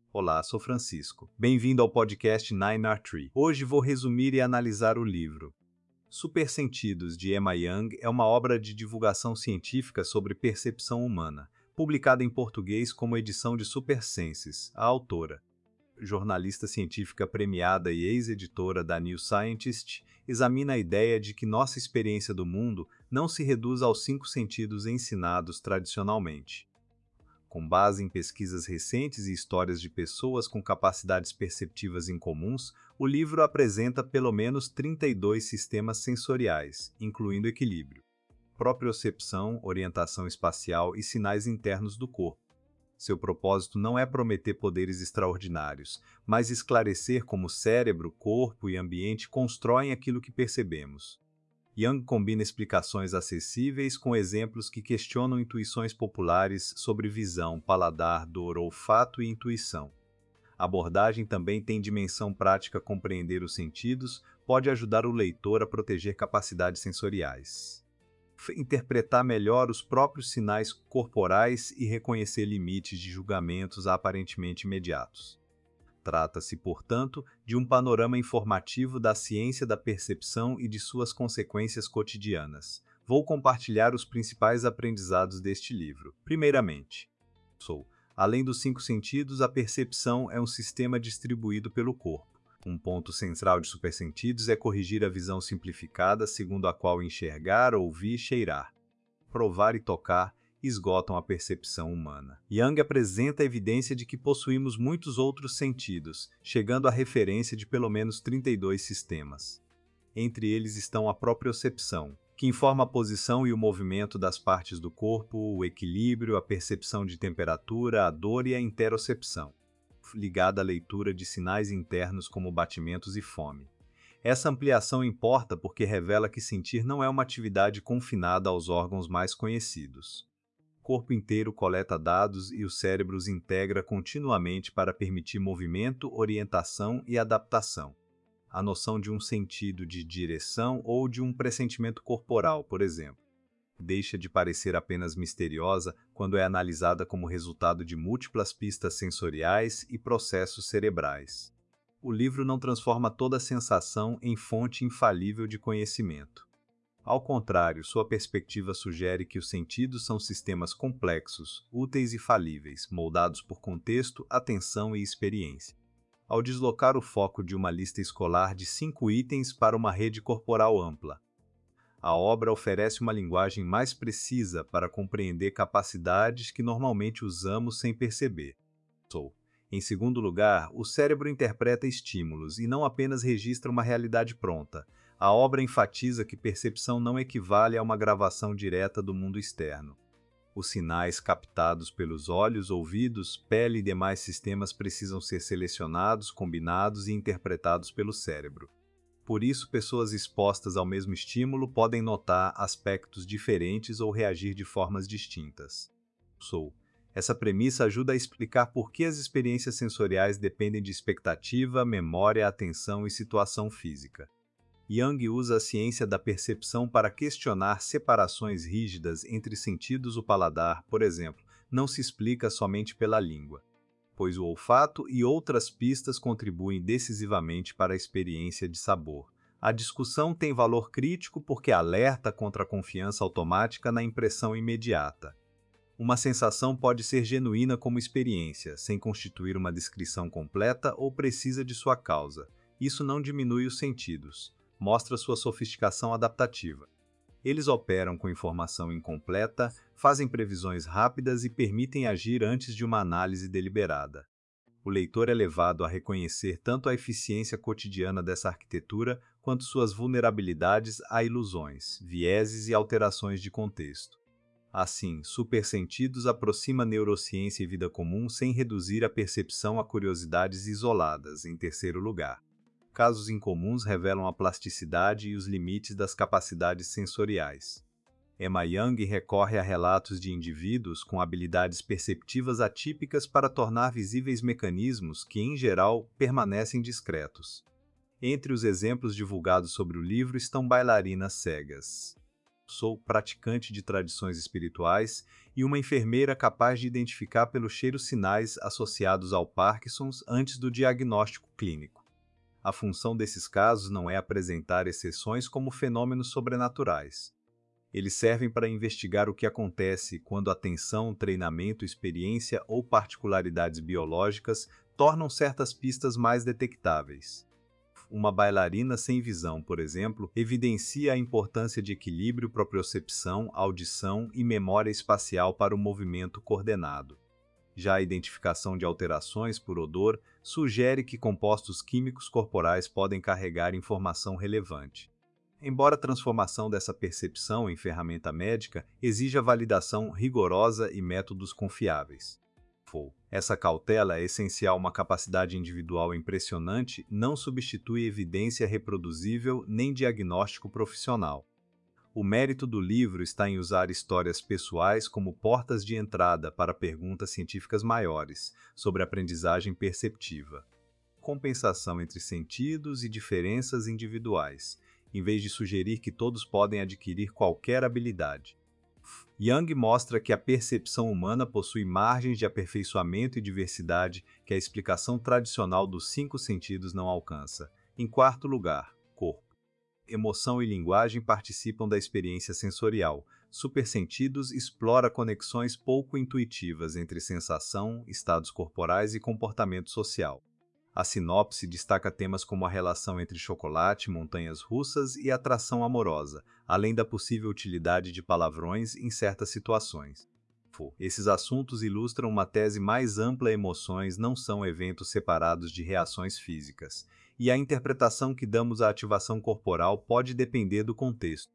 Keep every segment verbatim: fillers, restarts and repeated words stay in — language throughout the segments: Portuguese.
Olá, sou Francisco. Bem-vindo ao podcast Nine R Tree. Hoje vou resumir e analisar o livro Supersentidos, de Emma Young, é uma obra de divulgação científica sobre percepção humana, publicada em português como edição de Supersenses. A autora, jornalista científica premiada e ex-editora da New Scientist, examina a ideia de que nossa experiência do mundo não se reduz aos cinco sentidos ensinados tradicionalmente. Com base em pesquisas recentes e histórias de pessoas com capacidades perceptivas incomuns, o livro apresenta pelo menos trinta e dois sistemas sensoriais, incluindo equilíbrio, propriocepção, orientação espacial e sinais internos do corpo. Seu propósito não é prometer poderes extraordinários, mas esclarecer como o cérebro, corpo e ambiente constroem aquilo que percebemos. Young combina explicações acessíveis com exemplos que questionam intuições populares sobre visão, paladar, dor, olfato e intuição. A abordagem também tem dimensão prática. Compreender os sentidos pode ajudar o leitor a proteger capacidades sensoriais, interpretar melhor os próprios sinais corporais e reconhecer limites de julgamentos aparentemente imediatos. Trata-se, portanto, de um panorama informativo da ciência da percepção e de suas consequências cotidianas. Vou compartilhar os principais aprendizados deste livro. Primeiramente, sou, além dos cinco sentidos, a percepção é um sistema distribuído pelo corpo. Um ponto central de supersentidos é corrigir a visão simplificada, segundo a qual enxergar, ouvir, cheirar, provar e tocar esgotam a percepção humana. Young apresenta a evidência de que possuímos muitos outros sentidos, chegando à referência de pelo menos trinta e dois sistemas. Entre eles estão a propriocepção, que informa a posição e o movimento das partes do corpo, o equilíbrio, a percepção de temperatura, a dor e a interocepção, ligada à leitura de sinais internos como batimentos e fome. Essa ampliação importa porque revela que sentir não é uma atividade confinada aos órgãos mais conhecidos. O corpo inteiro coleta dados e o cérebro os integra continuamente para permitir movimento, orientação e adaptação. A noção de um sentido de direção ou de um pressentimento corporal, por exemplo, deixa de parecer apenas misteriosa quando é analisada como resultado de múltiplas pistas sensoriais e processos cerebrais. O livro não transforma toda sensação em fonte infalível de conhecimento. Ao contrário, sua perspectiva sugere que os sentidos são sistemas complexos, úteis e falíveis, moldados por contexto, atenção e experiência. Ao deslocar o foco de uma lista escolar de cinco itens para uma rede corporal ampla, a obra oferece uma linguagem mais precisa para compreender capacidades que normalmente usamos sem perceber. Sou. Em segundo lugar, o cérebro interpreta estímulos e não apenas registra uma realidade pronta. A obra enfatiza que percepção não equivale a uma gravação direta do mundo externo. Os sinais captados pelos olhos, ouvidos, pele e demais sistemas precisam ser selecionados, combinados e interpretados pelo cérebro. Por isso, pessoas expostas ao mesmo estímulo podem notar aspectos diferentes ou reagir de formas distintas. Sou. Essa premissa ajuda a explicar por que as experiências sensoriais dependem de expectativa, memória, atenção e situação física. Young usa a ciência da percepção para questionar separações rígidas entre sentidos. O paladar, por exemplo, não se explica somente pela língua, pois o olfato e outras pistas contribuem decisivamente para a experiência de sabor. A discussão tem valor crítico porque alerta contra a confiança automática na impressão imediata. Uma sensação pode ser genuína como experiência, sem constituir uma descrição completa ou precisa de sua causa. Isso não diminui os sentidos, mostra sua sofisticação adaptativa. Eles operam com informação incompleta, fazem previsões rápidas e permitem agir antes de uma análise deliberada. O leitor é levado a reconhecer tanto a eficiência cotidiana dessa arquitetura quanto suas vulnerabilidades a ilusões, vieses e alterações de contexto. Assim, Supersentidos aproxima neurociência e vida comum sem reduzir a percepção a curiosidades isoladas. Em terceiro lugar, casos incomuns revelam a plasticidade e os limites das capacidades sensoriais. Emma Young recorre a relatos de indivíduos com habilidades perceptivas atípicas para tornar visíveis mecanismos que, em geral, permanecem discretos. Entre os exemplos divulgados sobre o livro estão bailarinas cegas. Sou praticante de tradições espirituais e uma enfermeira capaz de identificar pelo cheiro sinais associados ao Parkinson's antes do diagnóstico clínico. A função desses casos não é apresentar exceções como fenômenos sobrenaturais. Eles servem para investigar o que acontece quando atenção, treinamento, experiência ou particularidades biológicas tornam certas pistas mais detectáveis. Uma bailarina sem visão, por exemplo, evidencia a importância de equilíbrio, propriocepção, audição e memória espacial para o movimento coordenado. Já a identificação de alterações por odor sugere que compostos químicos corporais podem carregar informação relevante. Embora a transformação dessa percepção em ferramenta médica exija validação rigorosa e métodos confiáveis. Essa cautela é essencial. Uma capacidade individual impressionante não substitui evidência reproduzível nem diagnóstico profissional. O mérito do livro está em usar histórias pessoais como portas de entrada para perguntas científicas maiores sobre aprendizagem perceptiva, compensação entre sentidos e diferenças individuais, em vez de sugerir que todos podem adquirir qualquer habilidade. Jung mostra que a percepção humana possui margens de aperfeiçoamento e diversidade que a explicação tradicional dos cinco sentidos não alcança. Em quarto lugar, corpo. Emoção e linguagem participam da experiência sensorial. Supersentidos explora conexões pouco intuitivas entre sensação, estados corporais e comportamento social. A sinopse destaca temas como a relação entre chocolate, montanhas russas e atração amorosa, além da possível utilidade de palavrões em certas situações. Esses assuntos ilustram uma tese mais ampla: emoções não são eventos separados de reações físicas, e a interpretação que damos à ativação corporal pode depender do contexto.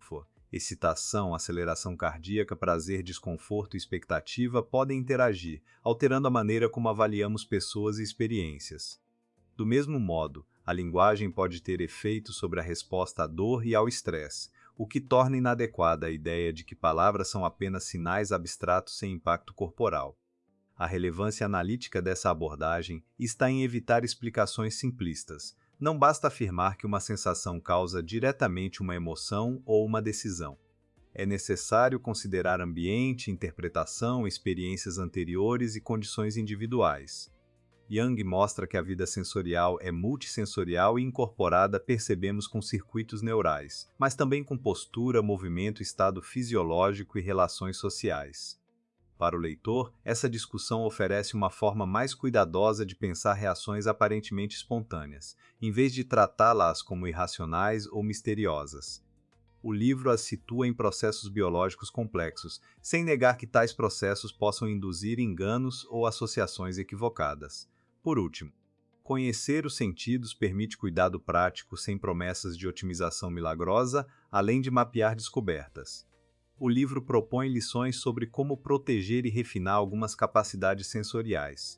Excitação, aceleração cardíaca, prazer, desconforto e expectativa podem interagir, alterando a maneira como avaliamos pessoas e experiências. Do mesmo modo, a linguagem pode ter efeito sobre a resposta à dor e ao estresse, o que torna inadequada a ideia de que palavras são apenas sinais abstratos sem impacto corporal. A relevância analítica dessa abordagem está em evitar explicações simplistas. Não basta afirmar que uma sensação causa diretamente uma emoção ou uma decisão. É necessário considerar ambiente, interpretação, experiências anteriores e condições individuais. Jung mostra que a vida sensorial é multissensorial e incorporada, percebemos, com circuitos neurais, mas também com postura, movimento, estado fisiológico e relações sociais. Para o leitor, essa discussão oferece uma forma mais cuidadosa de pensar reações aparentemente espontâneas, em vez de tratá-las como irracionais ou misteriosas. O livro as situa em processos biológicos complexos, sem negar que tais processos possam induzir enganos ou associações equivocadas. Por último, conhecer os sentidos permite cuidado prático sem promessas de otimização milagrosa, além de mapear descobertas. O livro propõe lições sobre como proteger e refinar algumas capacidades sensoriais.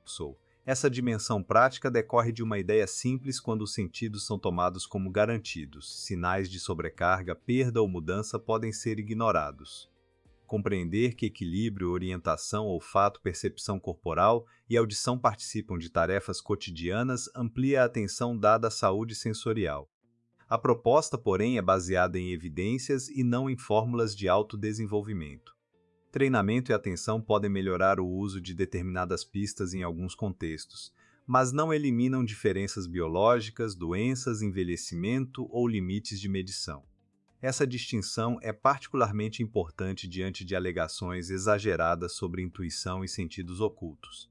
Essa dimensão prática decorre de uma ideia simples: quando os sentidos são tomados como garantidos, sinais de sobrecarga, perda ou mudança podem ser ignorados. Compreender que equilíbrio, orientação, olfato, percepção corporal e audição participam de tarefas cotidianas amplia a atenção dada à saúde sensorial. A proposta, porém, é baseada em evidências e não em fórmulas de autodesenvolvimento. Treinamento e atenção podem melhorar o uso de determinadas pistas em alguns contextos, mas não eliminam diferenças biológicas, doenças, envelhecimento ou limites de medição. Essa distinção é particularmente importante diante de alegações exageradas sobre intuição e sentidos ocultos.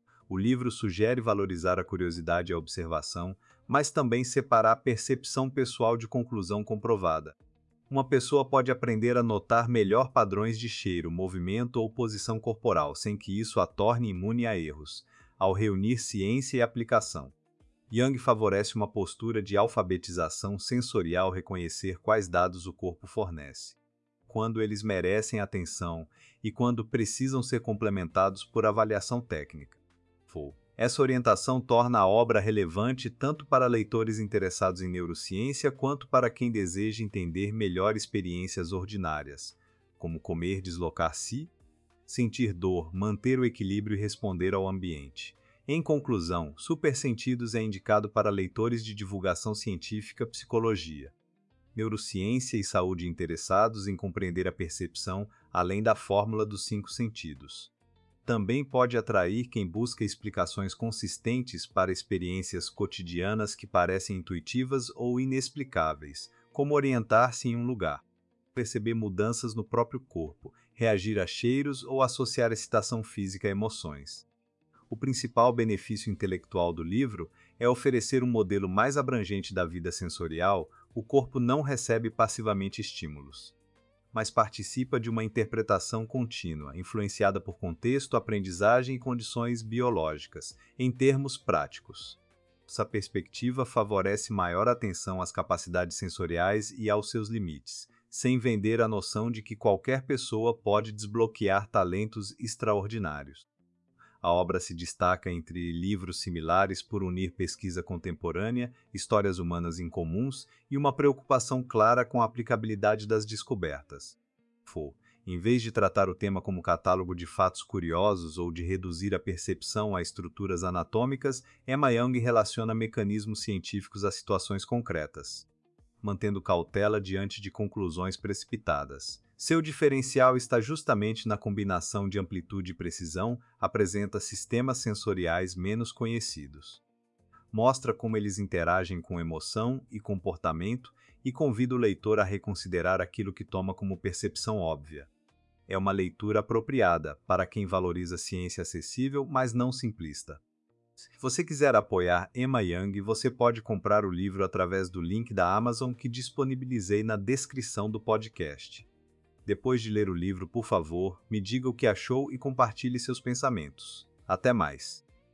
O livro sugere valorizar a curiosidade e a observação, mas também separar a percepção pessoal de conclusão comprovada. Uma pessoa pode aprender a notar melhor padrões de cheiro, movimento ou posição corporal, sem que isso a torne imune a erros, ao reunir ciência e aplicação. Jung favorece uma postura de alfabetização sensorial, reconhecer quais dados o corpo fornece, quando eles merecem atenção e quando precisam ser complementados por avaliação técnica. Essa orientação torna a obra relevante tanto para leitores interessados em neurociência quanto para quem deseja entender melhor experiências ordinárias, como comer, deslocar-se, sentir dor, manter o equilíbrio e responder ao ambiente. Em conclusão, Supersentidos é indicado para leitores de divulgação científica, psicologia neurociência e saúde interessados em compreender a percepção além da fórmula dos cinco sentidos. Também pode atrair quem busca explicações consistentes para experiências cotidianas que parecem intuitivas ou inexplicáveis, como orientar-se em um lugar, perceber mudanças no próprio corpo, reagir a cheiros ou associar excitação física a emoções. O principal benefício intelectual do livro é oferecer um modelo mais abrangente da vida sensorial. O corpo não recebe passivamente estímulos, mas participa de uma interpretação contínua, influenciada por contexto, aprendizagem e condições biológicas, em termos práticos. Essa perspectiva favorece maior atenção às capacidades sensoriais e aos seus limites, sem vender a noção de que qualquer pessoa pode desbloquear talentos extraordinários. A obra se destaca entre livros similares por unir pesquisa contemporânea, histórias humanas incomuns e uma preocupação clara com a aplicabilidade das descobertas. Em vez de tratar o tema como catálogo de fatos curiosos ou de reduzir a percepção a estruturas anatômicas, Emma Young relaciona mecanismos científicos a situações concretas, mantendo cautela diante de conclusões precipitadas. Seu diferencial está justamente na combinação de amplitude e precisão. Apresenta sistemas sensoriais menos conhecidos, mostra como eles interagem com emoção e comportamento e convida o leitor a reconsiderar aquilo que toma como percepção óbvia. É uma leitura apropriada para quem valoriza ciência acessível, mas não simplista. Se você quiser apoiar Emma Young, você pode comprar o livro através do link da Amazon que disponibilizei na descrição do podcast. Depois de ler o livro, por favor, me diga o que achou e compartilhe seus pensamentos. Até mais!